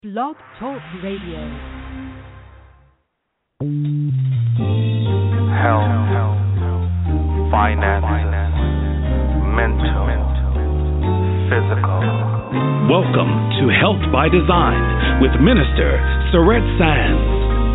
Blog Talk Radio. Health, finances, mental, physical. Welcome to Health by Design with Minister Surette Sands.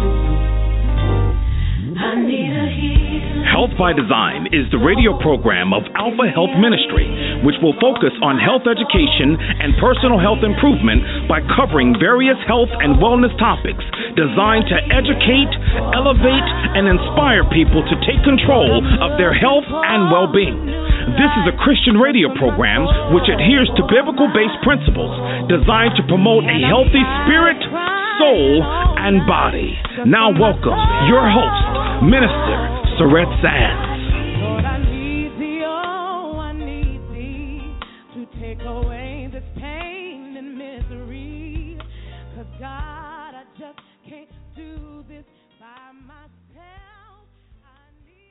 Health by Design is the radio program of Alpha Health Ministry, which will focus on health education and personal health improvement by covering various health and wellness topics designed to educate, elevate, and inspire people to take control of their health and well-being. This is a Christian radio program which adheres to biblical-based principles designed to promote a healthy spirit, soul, and body. Now welcome your host, Minister Surette Sands. Lord, I need thee, oh, I need thee to take away this pain and misery. 'Cause God, I just can't do this by myself. I need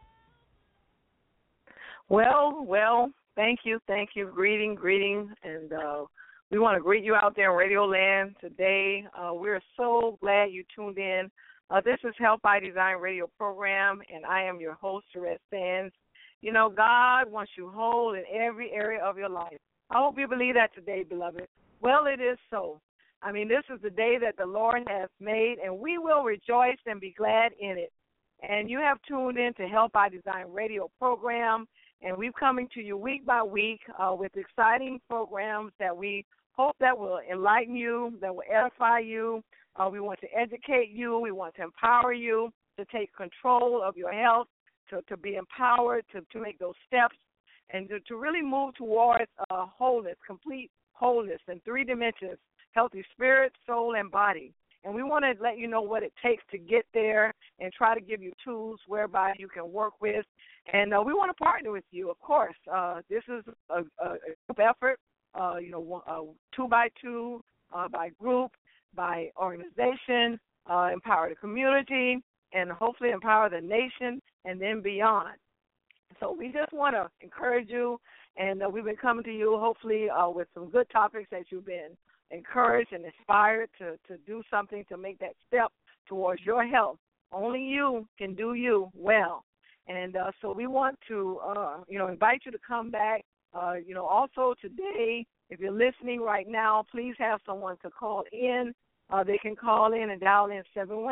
help. Well, thank you. Greeting, and we want to greet you out there in Radio Land today. We're so glad you tuned in. This is Health by Design radio program, and I am your host, Surette Sands. You know, God wants you whole in every area of your life. I hope you believe that today, beloved. Well, it is so. I mean, this is the day that the Lord has made, and we will rejoice and be glad in it. And you have tuned in to Health by Design radio program, and we're coming to you week by week with exciting programs that we hope that will enlighten you, that will edify you. We want to educate you. We want to empower you to take control of your health, to be empowered, to make those steps, and to really move towards wholeness, complete wholeness in three dimensions: healthy spirit, soul, and body. And we want to let you know what it takes to get there and try to give you tools whereby you can work with. And we want to partner with you, of course. This is a group effort, 2 by 2, by group, by organization, empower the community, and hopefully empower the nation and then beyond. So we just want to encourage you, and we've been coming to you hopefully with some good topics that you've been encouraged and inspired to do something to make that step towards your health. Only you can do you well. And so we want to, invite you to come back. Also today, if you're listening right now, please have someone to call in. They can call in and dial in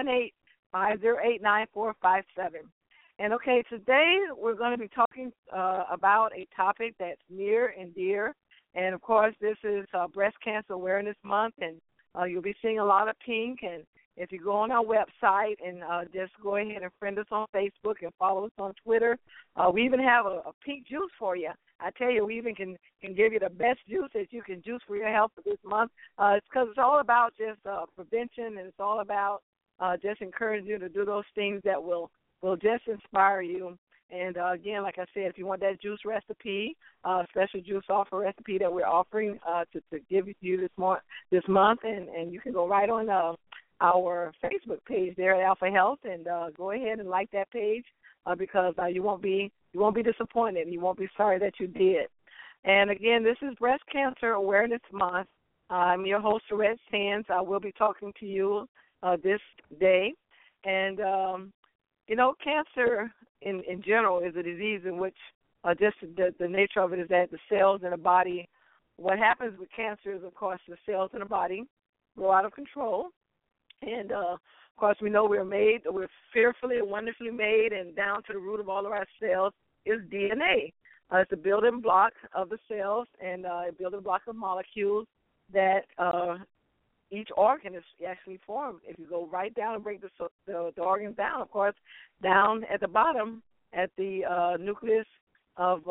718-508-9457. And, okay, today we're going to be talking about a topic that's near and dear. And, of course, this is Breast Cancer Awareness Month, and you'll be seeing a lot of pink. And if you go on our website and just go ahead and friend us on Facebook and follow us on Twitter, we even have a pink juice for you. I tell you, we even can give you the best juice that you can juice for your health for this month. It's because it's all about just prevention, and it's all about just encouraging you to do those things that will just inspire you. And, again, like I said, if you want that juice recipe, special juice offer recipe that we're offering to give you this month, and you can go right on our Facebook page there at Alpha Health and go ahead and like that page because you won't be disappointed. You won't be sorry that you did. And, again, this is Breast Cancer Awareness Month. I'm your host, Surette Sands. I will be talking to you this day. And, cancer in general is a disease in which just the nature of it is that the cells in the body, what happens with cancer is, of course, the cells in the body go out of control. And, of course, we know we're fearfully and wonderfully made, and down to the root of all of our cells is DNA. It's a building block of the cells and a building block of molecules that each organ is actually formed. If you go right down and break the organs down, of course, down at the bottom at the nucleus of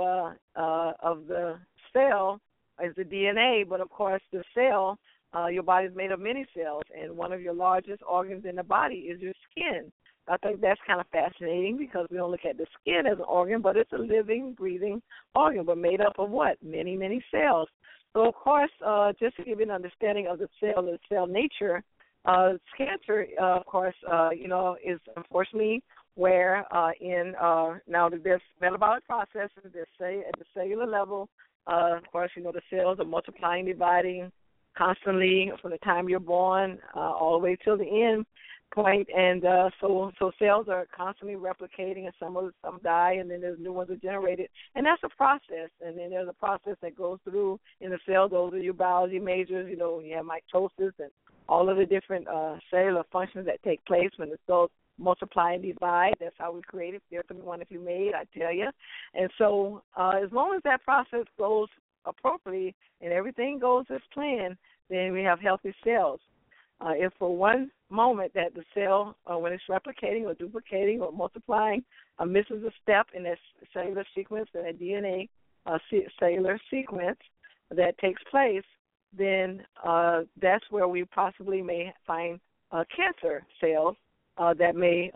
the cell is the DNA, but, of course, the cell, your body is made of many cells, and one of your largest organs in the body is your skin. I think that's kind of fascinating because we don't look at the skin as an organ, but it's a living, breathing organ, but made up of what? Many, many cells. So, of course, just to give you an understanding of the cell nature, cancer, of course, is unfortunately where now there's metabolic processes at the cellular level. Of course, the cells are multiplying, dividing, constantly from the time you're born all the way till the end point, and so cells are constantly replicating, and some die, and then there's new ones are generated, and that's a process. And then there's a process that goes through in the cell. Those are your biology majors. You know, you have mitosis and all of the different cellular functions that take place when the cells multiply and divide. That's how we created. There's one if you made, I tell you. And so as long as that process goes appropriately and everything goes as planned, then we have healthy cells. If for one moment that the cell, when it's replicating or duplicating or multiplying, misses a step in that cellular sequence, in that DNA cellular sequence that takes place, then that's where we possibly may find cancer cells that may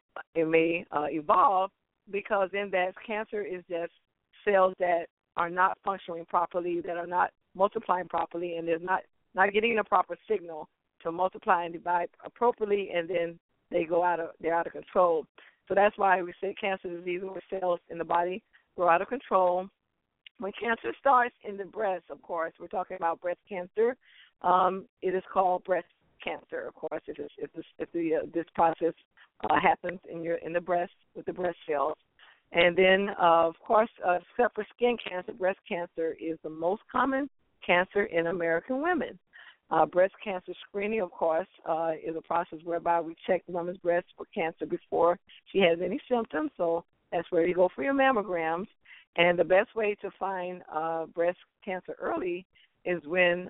evolve, because then that cancer is just cells that are not functioning properly, that are not multiplying properly, and they're not getting the proper signal to multiply and divide appropriately, and then they're out of control. So that's why we say cancer disease, where cells in the body go out of control. When cancer starts in the breast, of course, we're talking about breast cancer. It is called breast cancer, of course, if this process happens in the breast with the breast cells. And then, of course, except for skin cancer, breast cancer is the most common cancer in American women. Breast cancer screening, of course, is a process whereby we check the woman's breast for cancer before she has any symptoms. So that's where you go for your mammograms. And the best way to find breast cancer early is when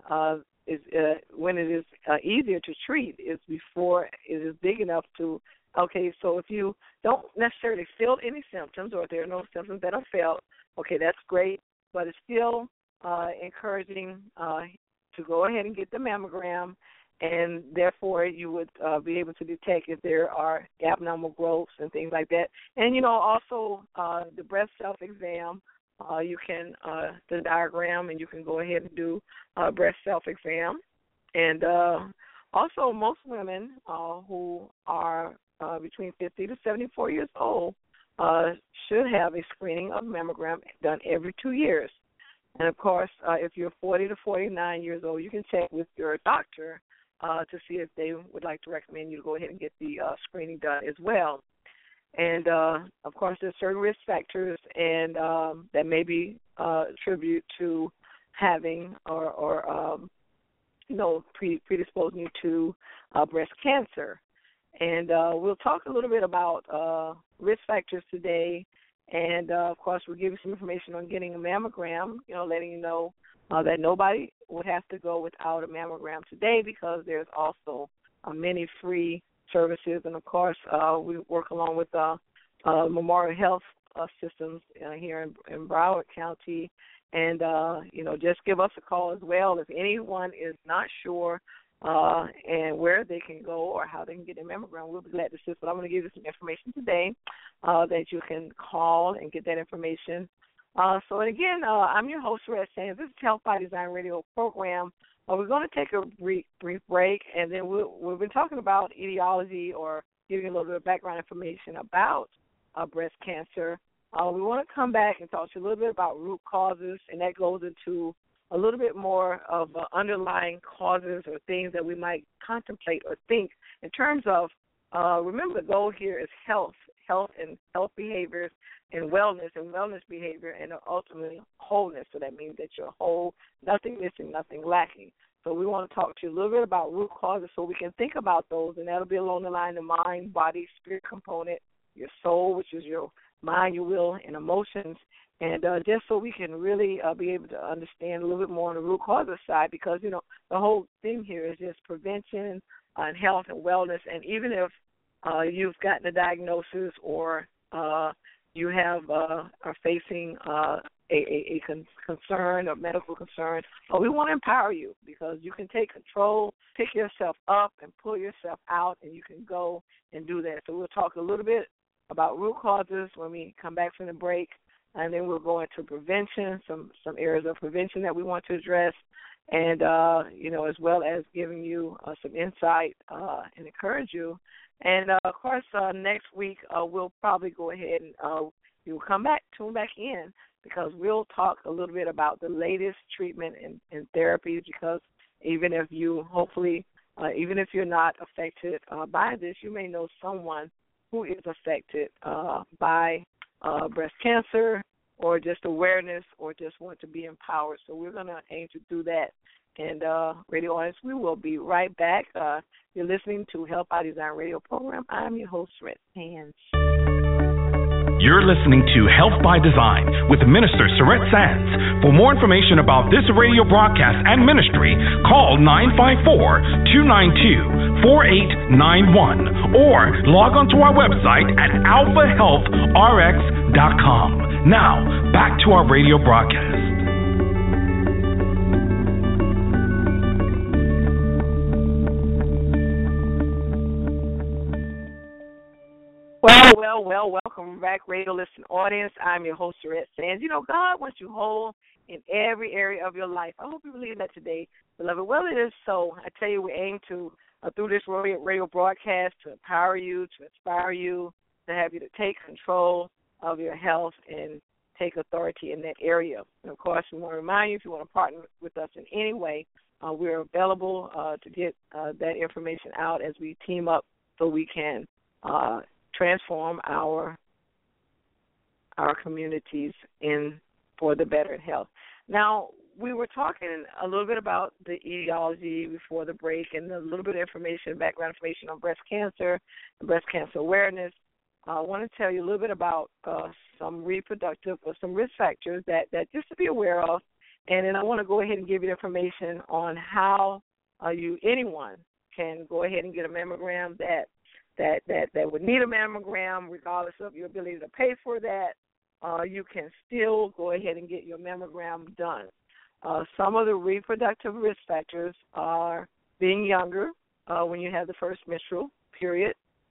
it is easier to treat, is before it is big enough to. Okay, so if you don't necessarily feel any symptoms, or if there are no symptoms that are felt, okay, that's great, but it's still encouraging to go ahead and get the mammogram, and therefore you would be able to detect if there are abnormal growths and things like that. And, you know, also the breast self-exam, you can, the diagram, and you can go ahead and do breast self-exam. And also most women who are between 50 to 74 years old should have a screening of mammogram done every 2 years. And, of course, if you're 40 to 49 years old, you can check with your doctor to see if they would like to recommend you to go ahead and get the screening done as well. And, of course, there's certain risk factors and that may be attributed to having or predisposing you to breast cancer. And we'll talk a little bit about risk factors today. And, of course, we'll give you some information on getting a mammogram, letting you know that nobody would have to go without a mammogram today, because there's also many free services. And, of course, we work along with Memorial Health Systems here in Broward County. And, just give us a call as well if anyone is not sure and where they can go or how they can get a mammogram. We'll be glad to assist. But I'm going to give you some information today that you can call and get that information. And again, I'm your host, Red Sands. This is Health by Design Radio program. We're going to take a brief break, and then we've been talking about etiology, or giving a little bit of background information about breast cancer. We want to come back and talk to you a little bit about root causes, and that goes into a little bit more of underlying causes or things that we might contemplate or think in terms of, remember, the goal here is health and health behaviors and wellness behavior, and ultimately wholeness. So that means that you're whole, nothing missing, nothing lacking. So we want to talk to you a little bit about root causes so we can think about those, and that'll be along the line of mind, body, spirit component, your soul, which is your mind, your will, and emotions. And just so we can really be able to understand a little bit more on the root causes side, because, the whole thing here is just prevention and health and wellness. And even if you've gotten a diagnosis or you have are facing a concern or medical concern, we want to empower you, because you can take control, pick yourself up, and pull yourself out, and you can go and do that. So we'll talk a little bit about root causes when we come back from the break. And then we'll go into prevention, some areas of prevention that we want to address, and, as well as giving you some insight and encourage you. And, of course, next week we'll probably go ahead and you'll tune back in, because we'll talk a little bit about the latest treatment and therapies, because even if you hopefully, even if you're not affected by this, you may know someone who is affected by breast cancer or just awareness or just want to be empowered. So we're going to aim to do that. And radio audience, we will be right back. You're listening to Health by Design radio program. I'm your host, Red Sands. You're listening to Health by Design with Minister Sarette Sands. For more information about this radio broadcast and ministry, call 954-292-4891 or log on to our website at alphahealthrx.com. Now, back to our radio broadcast. Well, welcome back, radio listening audience. I'm your host, Sarette Sands. You know, God wants you whole in every area of your life. I hope you believe that today, beloved. Well, it is so. I tell you, we aim to, through this radio broadcast, to empower you, to inspire you, to have you to take control of your health and take authority in that area. And, of course, we want to remind you, if you want to partner with us in any way, we're available to get that information out as we team up so we can transform our communities for the better health. Now, we were talking a little bit about the etiology before the break and a little bit of background information on breast cancer and breast cancer awareness. I want to tell you a little bit about some reproductive or some risk factors that just to be aware of, and then I want to go ahead and give you information on how anyone can go ahead and get a mammogram that would need a mammogram, regardless of your ability to pay for that. You can still go ahead and get your mammogram done. Some of the reproductive risk factors are being younger when you have the first menstrual period,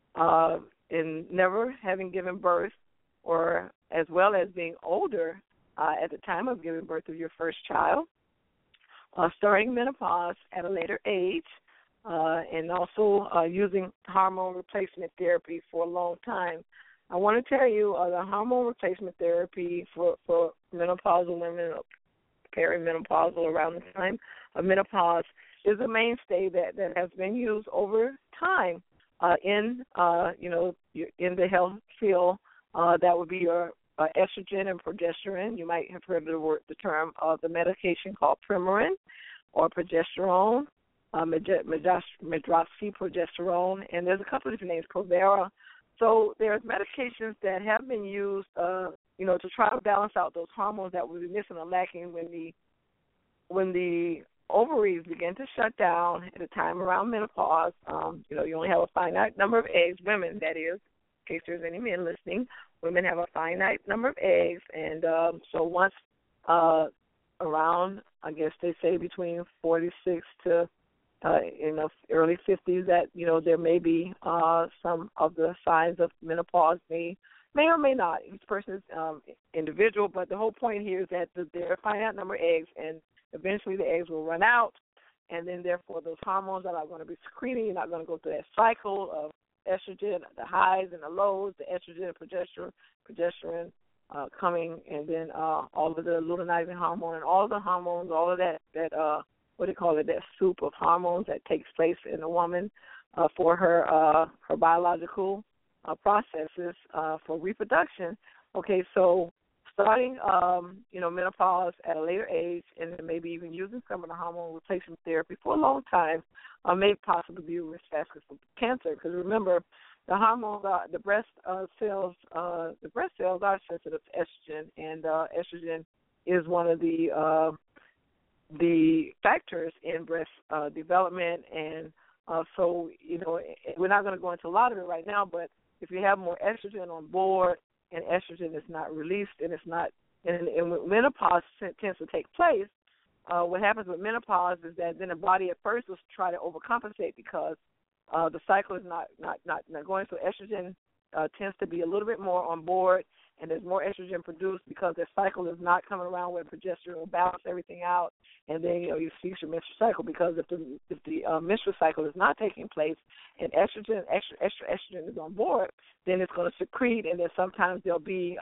and never having given birth, or as well as being older at the time of giving birth of your first child, starting menopause at a later age, and also using hormone replacement therapy for a long time. I want to tell you the hormone replacement therapy for menopausal women, perimenopausal around the time of menopause, is a mainstay that has been used over time in the health field. That would be your estrogen and progesterone. You might have heard the term of the medication called Premarin or progesterone. Medroxyprogesterone, and there's a couple of different names, Provera. So there's medications that have been used, to try to balance out those hormones that would be missing or lacking when the ovaries begin to shut down at a time around menopause. You only have a finite number of eggs, women, that is, in case there's any men listening. Women have a finite number of eggs, and so once around, I guess they say between 46 to early 50s, that there may be some of the signs of menopause may or may not. Each person is individual, but the whole point here is that there are a finite number of eggs, and eventually the eggs will run out, and then therefore those hormones are not going to be secreting. You're not going to go through that cycle of estrogen, the highs and the lows, the estrogen and progesterone coming, and then all of the luteinizing hormone and all of the hormones, all of that what do you call it, that soup of hormones that takes place in a woman for her biological processes for reproduction. Okay, so starting, menopause at a later age, and then maybe even using some of the hormone replacement therapy for a long time may possibly be a risk factor for cancer. Because remember, the hormones, the breast cells are sensitive to estrogen, and estrogen is one of the factors in breast development. And so, we're not going to go into a lot of it right now, but if you have more estrogen on board and estrogen is not released and it's not, and when menopause tends to take place, what happens with menopause is that then the body at first will try to overcompensate because the cycle is not going. So estrogen tends to be a little bit more on board, and there's more estrogen produced because the cycle is not coming around where progesterone will balance everything out, and then you cease your menstrual cycle, because if the menstrual cycle is not taking place and extra estrogen is on board, then it's going to secrete, and then sometimes there'll be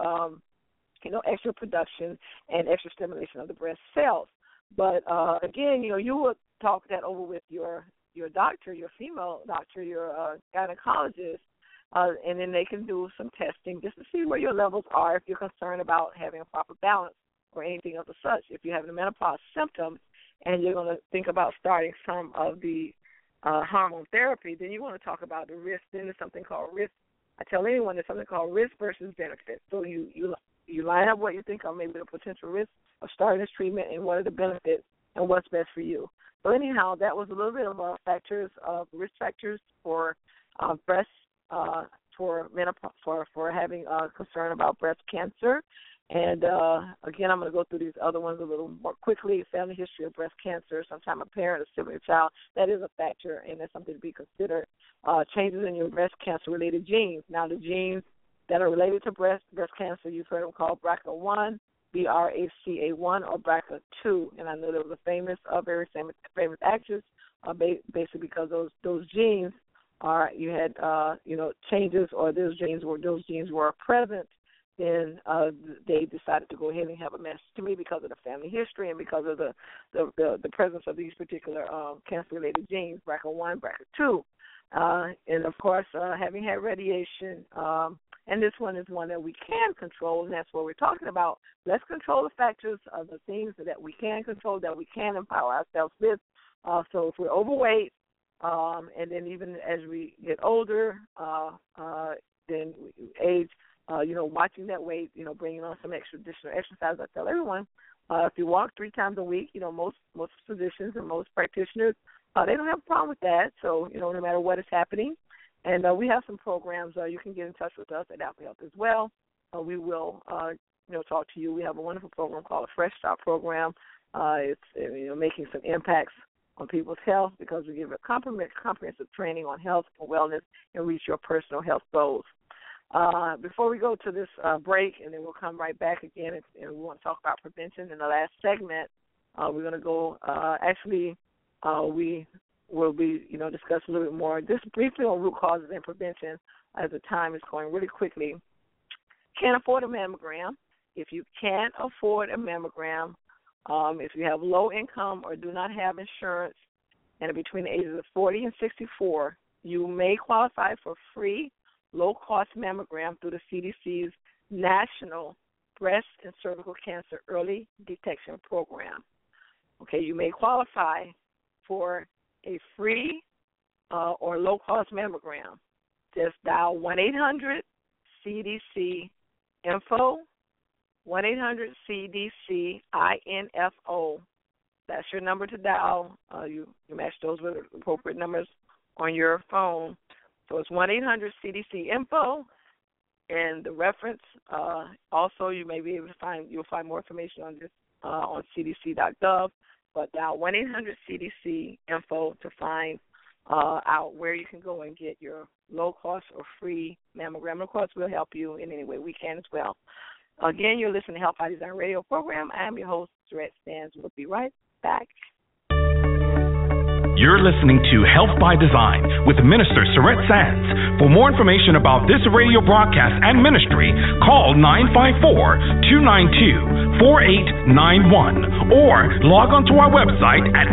extra production and extra stimulation of the breast cells. But again, you would talk that over with your doctor, your female doctor, your gynecologist, and then they can do some testing just to see where your levels are if you're concerned about having a proper balance or anything of the such. If you're having the menopause symptoms and you're going to think about starting some of the hormone therapy, then you want to talk about the risk. Then there's something called risk. I tell anyone there's something called risk versus benefit. So you line up what you think are maybe the potential risks of starting this treatment and what are the benefits and what's best for you. So anyhow, that was a little bit of risk factors for breast, for menopause, for having concern about breast cancer. And, again, I'm going to go through these other ones a little more quickly. Family history of breast cancer, sometime a parent or sibling child, that is a factor, and that's something to be considered. Changes in your breast cancer-related genes. Now, the genes that are related to breast cancer, you've heard them called BRCA1, BRCA1, or BRCA2. And I know there was a very famous actress, basically because those genes you had changes, or those genes were present. Then they decided to go ahead and have a mastectomy because of the family history and because of the presence of these particular cancer-related genes, BRCA1, BRCA2. And, of course, having had radiation, and this one is one that we can control, and that's what we're talking about. Let's control the factors of the things that we can control, that we can empower ourselves with. So if we're overweight, and then even as we get older, then we age, watching that weight, bringing on some additional exercise. I tell everyone, if you walk 3 times a week, most physicians and most practitioners, they don't have a problem with that. So, no matter what is happening. And we have some programs. You can get in touch with us at Alpha Health as well. We will, talk to you. We have a wonderful program called a Fresh Start program. It's, making some impacts on people's health because we give a comprehensive training on health and wellness and reach your personal health goals. Before we go to this break, and then we'll come right back again, and we want to talk about prevention in the last segment, we're going to go, we will be, discuss a little bit more, just briefly on root causes and prevention as the time is going really quickly. Can't afford a mammogram. If you can't afford a mammogram, if you have low income or do not have insurance and are between the ages of 40 and 64, you may qualify for free low-cost mammogram through the CDC's National Breast and Cervical Cancer Early Detection Program. Okay, you may qualify for a free or low-cost mammogram. Just dial 1-800-CDC-INFO, 1-800-CDC-INFO. That's your number to dial. You match those with appropriate numbers on your phone. So it's 1-800-CDC-INFO, and the reference. Also, you may be able to you'll find more information on this on cdc.gov. But dial 1-800-CDC-INFO to find out where you can go and get your low-cost or free mammogram. And, of course, we'll help you in any way we can as well. Again, you're listening to Health by Design Radio program. I am your host, Surette Sands. We'll be right back. You're listening to Health by Design with Minister Surette Sands. For more information about this radio broadcast and ministry, call 954-292-4891 or log on to our website at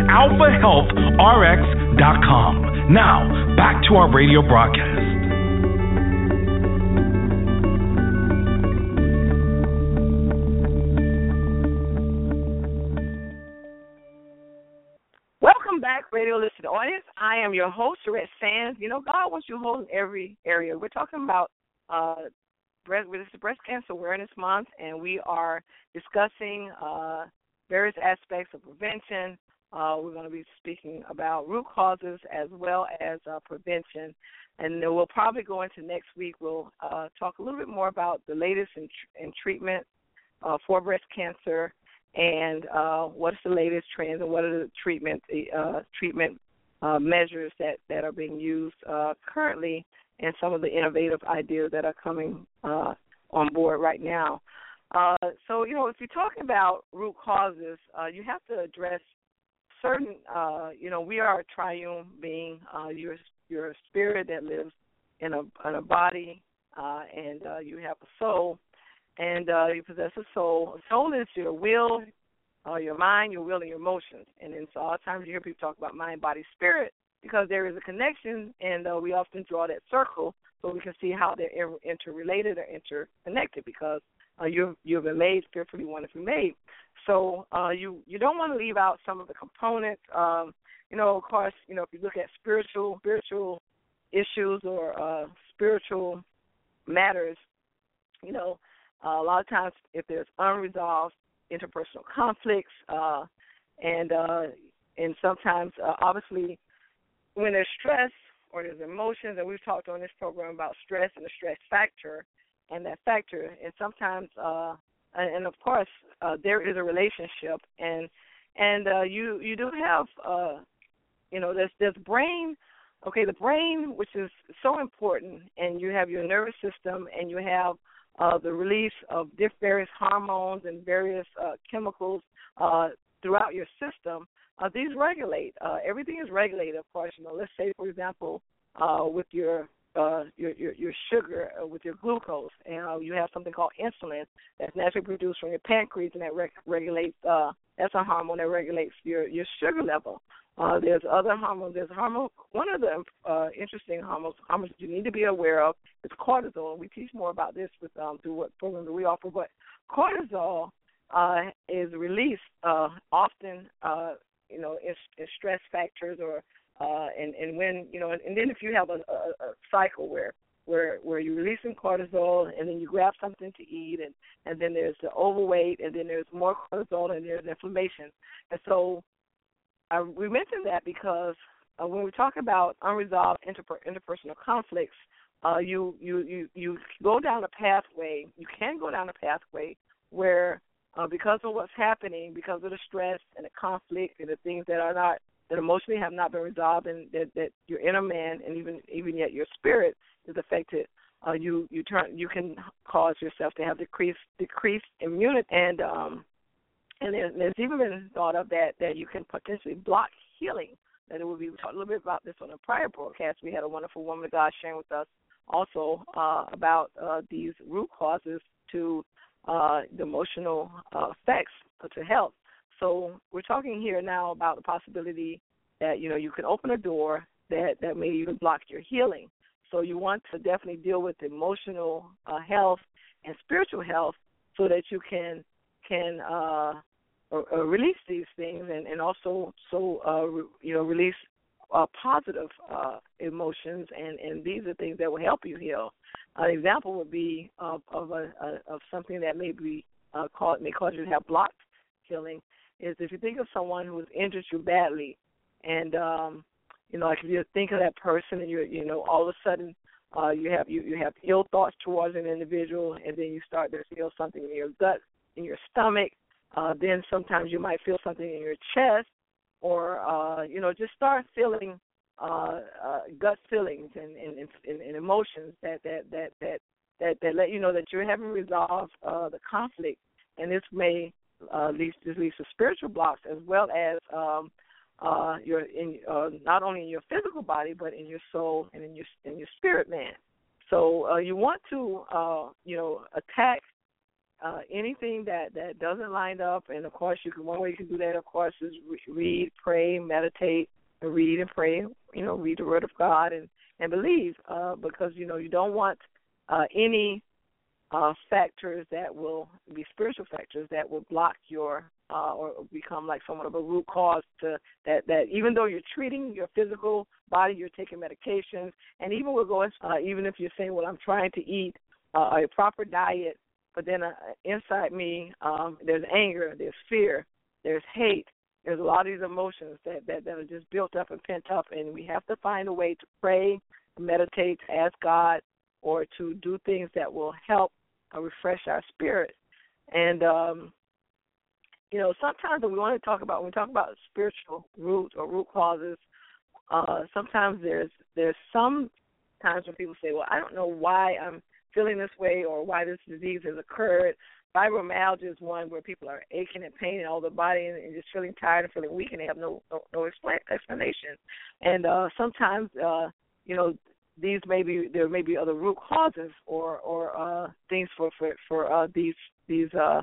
alphahealthrx.com. Now, back to our radio broadcast. Welcome back, radio listening audience. I am your host, Surette Sands. God wants you whole in every area. We're talking about Breast Cancer Awareness Month, and we are discussing various aspects of prevention. We're going to be speaking about root causes as well as prevention. And then we'll probably go into next week. We'll talk a little bit more about the latest in treatment for breast cancer, and what's the latest trends and what are the treatment measures that are being used currently, and some of the innovative ideas that are coming on board right now. So, if you're talking about root causes, you have to address certain, we are a triune being. You're a spirit that lives in a body, and you have a soul. And you possess a soul. A soul is your will, your mind, your will, and your emotions. And then so a lot of times you hear people talk about mind, body, spirit because there is a connection, and we often draw that circle so we can see how they're interrelated or interconnected because you've been made fearfully, wonderfully made. So you don't want to leave out some of the components. Of course, if you look at spiritual issues or spiritual matters, a lot of times if there's unresolved interpersonal conflicts, and sometimes obviously when there's stress or there's emotions, and we've talked on this program about stress and the stress factor and that factor, and sometimes and of course there is a relationship, and you do have there's brain. Okay, the brain, which is so important, and you have your nervous system, and you have the release of various hormones and various chemicals throughout your system. These regulate. Everything is regulated, of course. Let's say, for example, with your sugar, with your glucose, and you have something called insulin that's naturally produced from your pancreas, and that regulates. That's a hormone that regulates your sugar level. There's other hormones. There's hormone. One of the interesting hormones you need to be aware of is cortisol. We teach more about this through what programs that we offer. But cortisol is released often, in stress factors or and when and then if you have a cycle where you're releasing cortisol and then you grab something to eat and then there's the overweight and then there's more cortisol and there's inflammation, and so. We mentioned that because when we talk about unresolved interpersonal conflicts, you go down a pathway. You can go down a pathway where because of what's happening, because of the stress and the conflict and the things that emotionally have not been resolved, and that your inner man and even yet your spirit is affected. You can cause yourself to have decreased immunity and there's even been thought of that you can potentially block healing. That it would be, we talked a little bit about this on a prior broadcast. We had a wonderful woman of God sharing with us also about these root causes to the emotional effects to health. So we're talking here now about the possibility that, you can open a door that may even block your healing. So you want to definitely deal with emotional health and spiritual health so that you can release these things and also release positive emotions, and these are things that will help you heal. An example would be of something that may cause you to have blocked healing is if you think of someone who has injured you badly, and like if you think of that person and you all of a sudden you have ill thoughts towards an individual, and then you start to feel something in your gut, in your stomach. Then sometimes you might feel something in your chest, or just start feeling gut feelings and emotions that let you know that you haven't resolved the conflict, and this may lead to spiritual blocks as well as not only in your physical body but in your soul and in your spirit man. So you want to attack anything that doesn't line up, and of course one way you can do that, of course, is read, pray, meditate, and read and pray. Read the Word of God and believe, because you don't want any factors that will be spiritual factors that will block your or become like somewhat of a root cause to that even though you're treating your physical body, you're taking medications, and even we're going even if you're saying, well, I'm trying to eat a proper diet. But then inside me, there's anger, there's fear, there's hate. There's a lot of these emotions that are just built up and pent up, and we have to find a way to pray, meditate, to ask God, or to do things that will help refresh our spirit. And, sometimes when we talk about spiritual roots or root causes, sometimes there's some times when people say, well, I don't know why I'm feeling this way or why this disease has occurred. Fibromyalgia is one where people are aching and pain in all their body and just feeling tired and feeling weak, and they have no explanation. And sometimes, there may be other root causes or things for these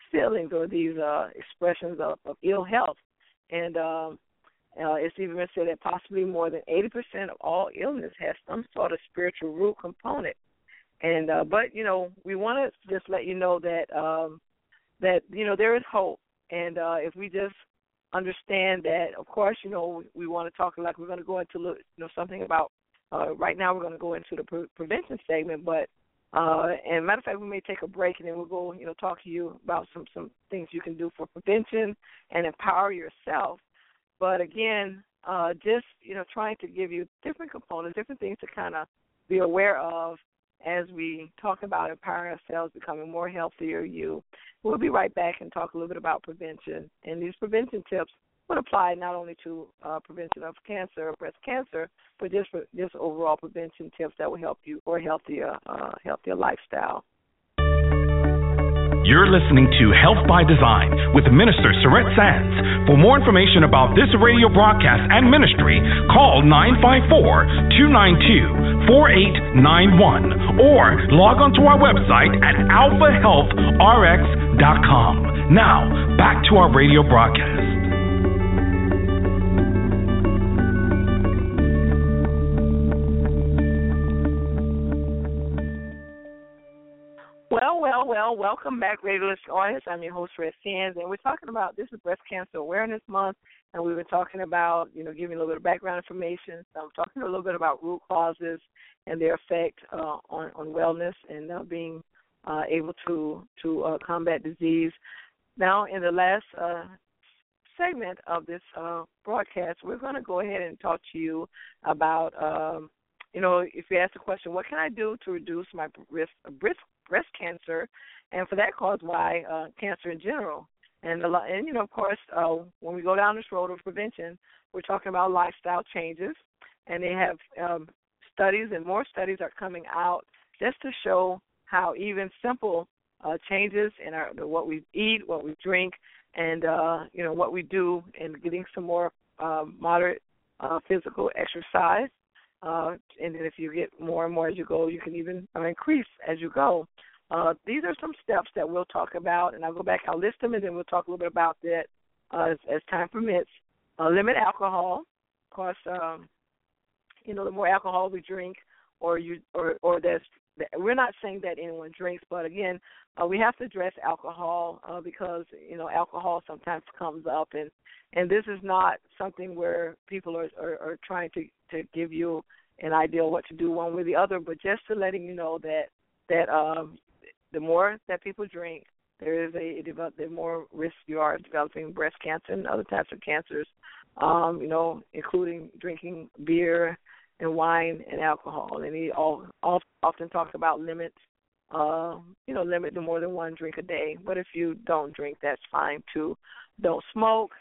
feelings or these expressions of ill health. And it's even been said that possibly more than 80% of all illness has some sort of spiritual root component. And but we want to just let you know that there is hope. And if we just understand that, of course, we want to talk, like we're going to go into something about. Right now, we're going to go into the prevention segment, but and matter of fact, we may take a break and then we'll go, talk to you about some things you can do for prevention and empower yourself. But again, just trying to give you different components, different things to kind of be aware of as we talk about empowering ourselves, becoming more healthier you. We'll be right back and talk a little bit about prevention. And these prevention tips would apply not only to prevention of cancer or breast cancer, but just overall prevention tips that will help you for a healthier lifestyle. You're listening to Health by Design with Minister Surette Sands. For more information about this radio broadcast and ministry, call 954-292-4891 or log on to our website at alphahealthrx.com. Now, back to our radio broadcast. Well, welcome back, radio listening audience. I'm your host, Surette Sands, and we're talking about, this is Breast Cancer Awareness Month, and we've been talking about, giving a little bit of background information. So I'm talking a little bit about root causes and their effect on wellness and being able to combat disease. Now, in the last segment of this broadcast, we're going to go ahead and talk to you about, if you ask the question, what can I do to reduce my risk of breast cancer, and for that cause, why cancer in general. And of course, when we go down this road of prevention, we're talking about lifestyle changes, and they have studies, and more studies are coming out just to show how even simple changes in what we eat, what we drink, and what we do, and getting some more moderate physical exercise. And then if you get more and more as you go, you can even increase as you go. These are some steps that we'll talk about, and I'll go back, I'll list them, and then we'll talk a little bit about that as time permits. Limit alcohol. Of course, the more alcohol we drink, or we're not saying that anyone drinks, but again, we have to address alcohol because alcohol sometimes comes up, and this is not something where people are trying to give you an idea of what to do one way or the other, but just to letting you know that the more that people drink, the more risk you are of developing breast cancer and other types of cancers, including drinking beer and wine and alcohol. And he often talks about limit to more than one drink a day. But if you don't drink, that's fine too. Don't smoke.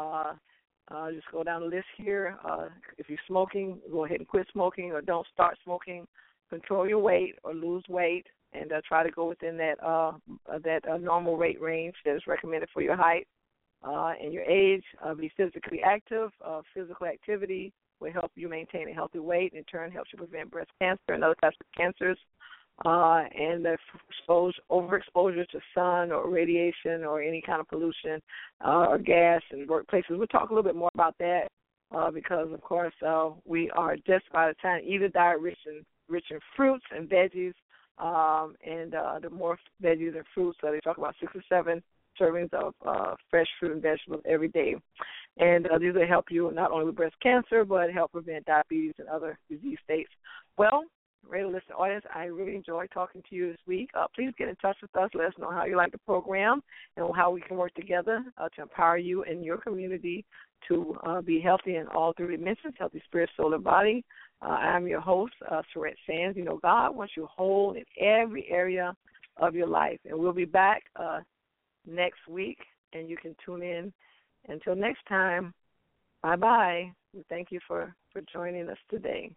Just go down the list here. If you're smoking, go ahead and quit smoking, or don't start smoking. Control your weight or lose weight, and try to go within that normal weight range that is recommended for your height and your age. Be physically active. Physical activity will help you maintain a healthy weight. In turn, helps you prevent breast cancer and other types of cancers. And overexposure to sun or radiation or any kind of pollution or gas in workplaces. We'll talk a little bit more about that because, of course, we are just by the time eat a diet rich in fruits and veggies, and the more veggies and fruits, so they talk about 6 or 7 servings of fresh fruit and vegetables every day. And these will help you not only with breast cancer, but help prevent diabetes and other disease states. Well, radio listening audience, I really enjoyed talking to you this week. Please get in touch with us. Let us know how you like the program and how we can work together to empower you and your community to be healthy in all 3 dimensions, healthy spirit, soul, and body. I'm your host, Surette Sands. God wants you whole in every area of your life. And we'll be back next week, and you can tune in. Until next time, bye-bye. Thank you for joining us today.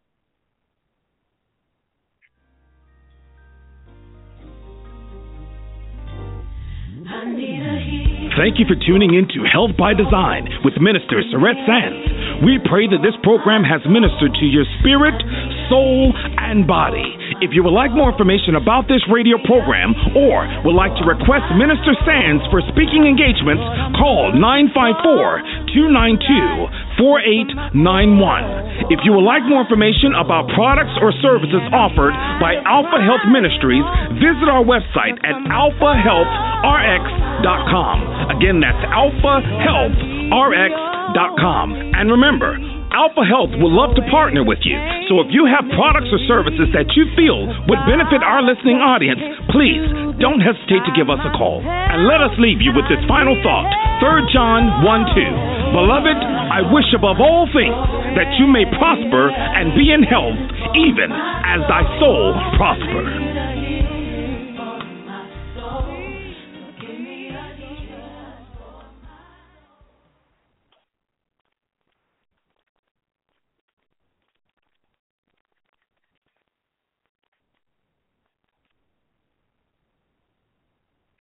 Thank you for tuning in to Health by Design with Minister Surette Sands. We pray that this program has ministered to your spirit, soul, and body. If you would like more information about this radio program or would like to request Minister Sands for speaking engagements, call 954-292-4891. If you would like more information about products or services offered by Alpha Health Ministries, visit our website at alphahealthrx.com. Again, that's alphahealthrx.com. And remember, Alpha Health would love to partner with you. So if you have products or services that you feel would benefit our listening audience, please don't hesitate to give us a call. And let us leave you with this final thought. 3 John 1:2. Beloved, I wish above all things that you may prosper and be in health, even as thy soul prosper.